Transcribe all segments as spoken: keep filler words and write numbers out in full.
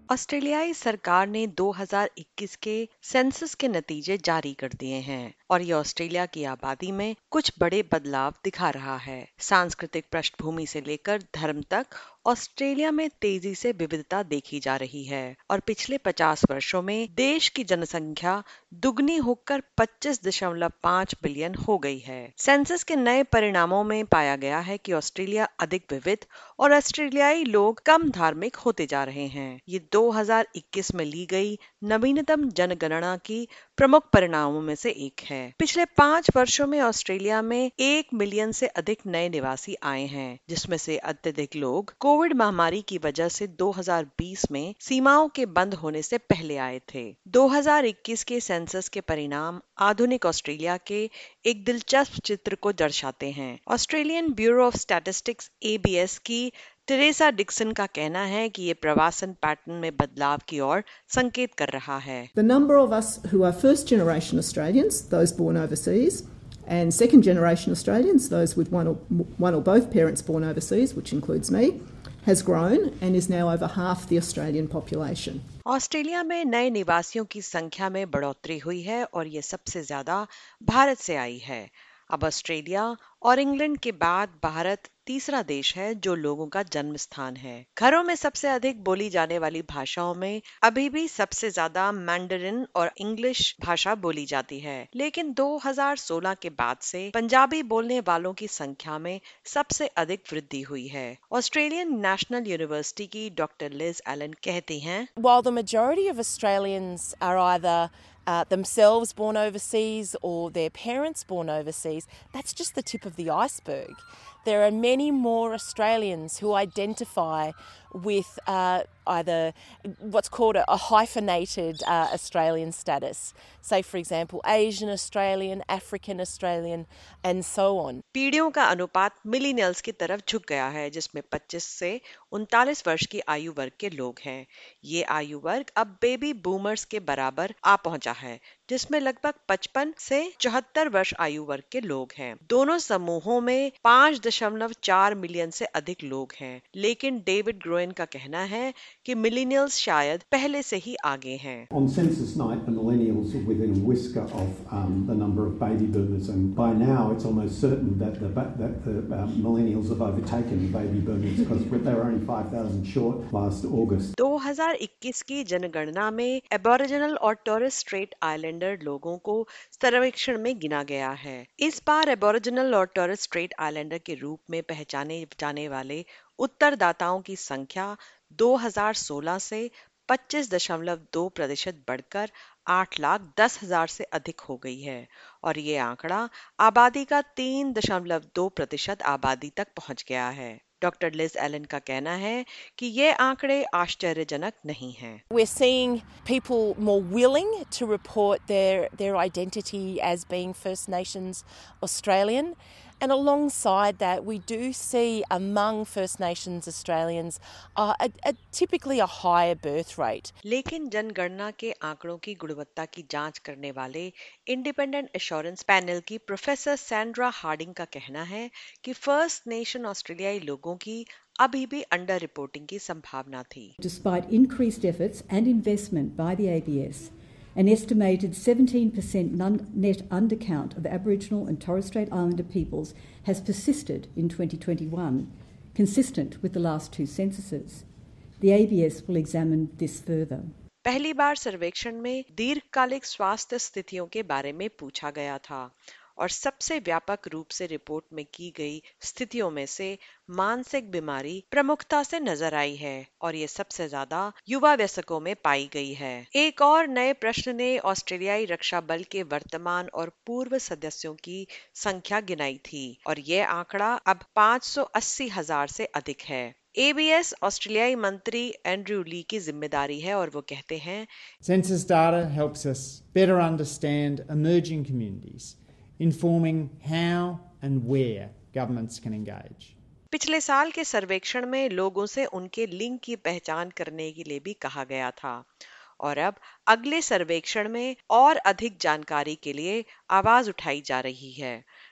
ऑस्ट्रेलियाई सरकार ने दो हज़ार इक्कीस के सेंसस के नतीजे जारी कर दिए हैं और ये ऑस्ट्रेलिया की आबादी में कुछ बड़े बदलाव दिखा रहा है। सांस्कृतिक पृष्ठभूमि से लेकर धर्म तक ऑस्ट्रेलिया में तेजी से विविधता देखी जा रही है और पिछले पचास वर्षों में देश की जनसंख्या दुगनी होकर पच्चीस दशमलव पाँच बिलियन हो गई है। सेंसस के नए परिणामों में पाया गया है कि ऑस्ट्रेलिया अधिक विविध और ऑस्ट्रेलियाई लोग कम धार्मिक होते जा रहे हैं। ये दो हज़ार इक्कीस में ली गई नवीनतम जनगणना की प्रमुख परिणामों में से एक है। पिछले पांच वर्षों में ऑस्ट्रेलिया में एक मिलियन से अधिक नए निवासी आए हैं, जिसमें से अत्यधिक लोग कोविड महामारी की वजह से दो हज़ार बीस में सीमाओं के बंद होने से पहले आए थे। दो हज़ार इक्कीस के सेंसस के परिणाम आधुनिक ऑस्ट्रेलिया के एक दिलचस्प चित्र को दर्शाते हैं। Australian bureau of statistics A B S की टेरेसा डिक्सन का कहना है कि ये प्रवासन पैटर्न में बदलाव की ओर संकेत कर रहा है। The number of us who are first generation Australians, those born overseas, and second generation Australians, those with one or, one or both parents born overseas, which includes me, has grown and is now over half the Australian population. Australia में नए निवासियों की संख्या में बढ़ोतरी हुई है और ये सबसे ज्यादा भारत से आई है। अब ऑस्ट्रेलिया और इंग्लैंड के बाद भारत तीसरा देश है जो लोगों का जन्म स्थान है। घरों में सबसे अधिक बोली जाने वाली भाषाओं में अभी भी सबसे ज्यादा मैंडरिन और इंग्लिश भाषा बोली जाती है, लेकिन दो हज़ार सोलह के बाद से पंजाबी बोलने वालों की संख्या में सबसे अधिक वृद्धि हुई है। ऑस्ट्रेलियन नेशनल यूनिवर्सिटी की डॉक्टर लिज एलन कहती हैं, While the majority of Australians are either Uh, themselves born overseas or their parents born overseas, that's just the tip of the iceberg. There are many more Australians who identify with uh, either what's called a, a hyphenated uh, Australian status. Say, for example, Asian Australian, African Australian, and so on. पीढ़ियों का अनुपात millennials की तरफ झुक गया है, जिसमें पच्चीस से उनतालीस वर्ष की आयु वर्ग के लोग हैं। ये आयु वर्ग अब बेबी बूमर्स के बराबर आ पहुंचा है, जिसमें लगभग पचपन से चौहत्तर वर्ष आयु वर्ग के लोग हैं। दोनों समूहों में पाँच दशमलव चार मिलियन से अधिक लोग हैं, लेकिन डेविड ग्रोइन का कहना है कि मिलीनियल्स शायद पहले से ही आगे हैं। On census night, the millennials are within a whisker of um, the number of baby boomers, and by now it's almost certain that the, that the um, millennials have overtaken the baby boomers because they were only five thousand short last August. दो हज़ार इक्कीस की जनगणना में aboriginal और Torres Strait islander लोगों को सर्वेक्षण में गिना गया है। इस बार एबोरिजिनल और टोरेस स्ट्रेट आइलैंडर के रूप में पहचाने जाने वाले उत्तरदाताओं की संख्या दो हज़ार सोलह से पच्चीस दशमलव दो प्रतिशत बढ़कर आठ लाख दस हजार से अधिक हो गई है और ये आंकड़ा आबादी का तीन दशमलव दो प्रतिशत आबादी तक पहुंच गया है। डॉक्टर लिज एलन का कहना है कि ये आंकड़े आश्चर्यजनक नहीं हैं। We're seeing people more willing to report their their identity as being First Nations Australian. And alongside that, we do see among First Nations Australians uh, a, a typically a higher birth rate. लेकिन जनगणना के आंकड़ों की गुणवत्ता की जांच करने वाले इंडिपेंडेंट एश्योरेंस पैनल की प्रोफेसर सैंड्रा हार्डिंग का कहना है कि फर्स्ट नेशन ऑस्ट्रेलियाई लोगों की अभी भी अंडर रिपोर्टिंग की संभावना थी। Despite increased efforts and investment by the A B S, an estimated seventeen percent net undercount of Aboriginal and Torres Strait Islander peoples has persisted in twenty twenty-one, consistent with the last two censuses. The A B S will examine this further. पहली बार सर्वेक्षण में दीर्घकालिक स्वास्थ्य स्थितियों के बारे में पूछा गया था और सबसे व्यापक रूप से रिपोर्ट में की गई स्थितियों में से मानसिक बीमारी प्रमुखता से नजर आई है और ये सबसे ज्यादा युवा वयस्कों में पाई गई है। एक और नए प्रश्न ने ऑस्ट्रेलियाई रक्षा बल के वर्तमान और पूर्व सदस्यों की संख्या गिनाई थी और ये आंकड़ा अब पाँच सौ अस्सी हजार से अधिक है। ए बी एस ऑस्ट्रेलियाई मंत्री एंड्रयू ली की जिम्मेदारी है और वो कहते हैं, Census data helps us better understand emerging communities, informing how and where governments can engage. पिछले साल के सर्वेक्षण में लोगों से उनके लिंग की पहचान करने के लिए भी कहा गया था और अब अगले सर्वेक्षण में और अधिक जानकारी के लिए आवाज उठाई जा रही है।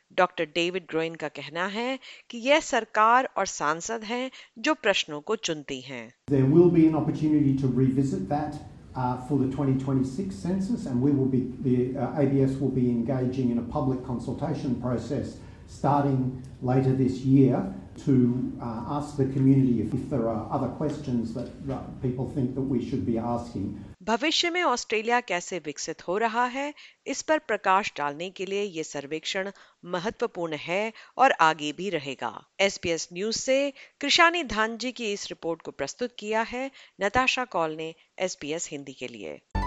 डॉक्टर डेविड ग्रोइन का कहना है कि यह सरकार और सांसद हैं जो प्रश्नों को चुनती हैं। There will be an opportunity to revisit that uh, for the twenty twenty-six census, and we will be the uh, A B S will be engaging in a public consultation process starting later this year to uh, ask the community if, if there are other questions that, that people think that we should be asking. भविष्य में Australia कैसे विकसित हो रहा है, इस पर प्रकाश डालने के लिए ये सर्वेक्षण महत्वपूर्ण है और आगे भी रहेगा। एस बी एस न्यूज से कृषानी धानजी की इस रिपोर्ट को प्रस्तुत किया है नताशा कौल ने एस बी एस हिंदी के लिए।